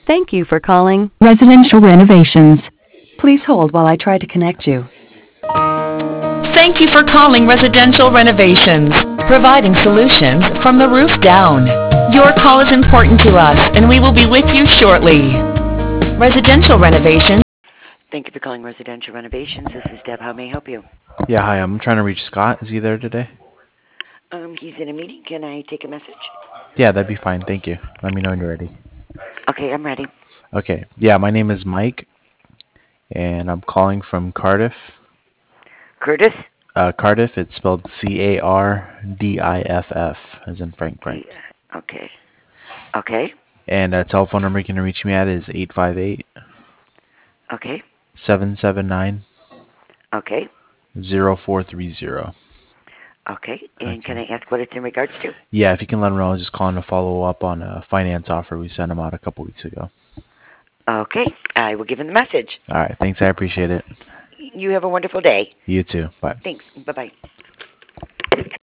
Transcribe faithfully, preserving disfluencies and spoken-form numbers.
Thank you for calling Residential Renovations. Please hold while I try to connect you. Thank you for calling Residential Renovations, providing solutions from the roof down. Your call is important to us, and we will be with you shortly. Residential Renovations. Thank you for calling Residential Renovations. This is Deb. How may I help you? Yeah, hi. I'm trying to reach Scott. Is he there today? Um, he's in a meeting. Can I take a message? Yeah, that'd be fine. Thank you. Let me know when you're ready. Okay, I'm ready. Okay. Yeah, my name is Mike, and I'm calling from Cardiff. Curtis? Uh, Cardiff, it's spelled C A R D I F F, as in Frank Frank. Okay. Okay. And a telephone number you can reach me at is eight five eight, Okay. seven seven nine, Okay. zero four three zero. Okay. And Okay. can I ask what it's in regards to? Yeah, if you can let him know, I was just calling to follow up on a finance offer we sent him out a couple weeks ago. Okay. I will give him the message. All right. Thanks. I appreciate it. You have a wonderful day. You too. Bye. Thanks. Bye-bye.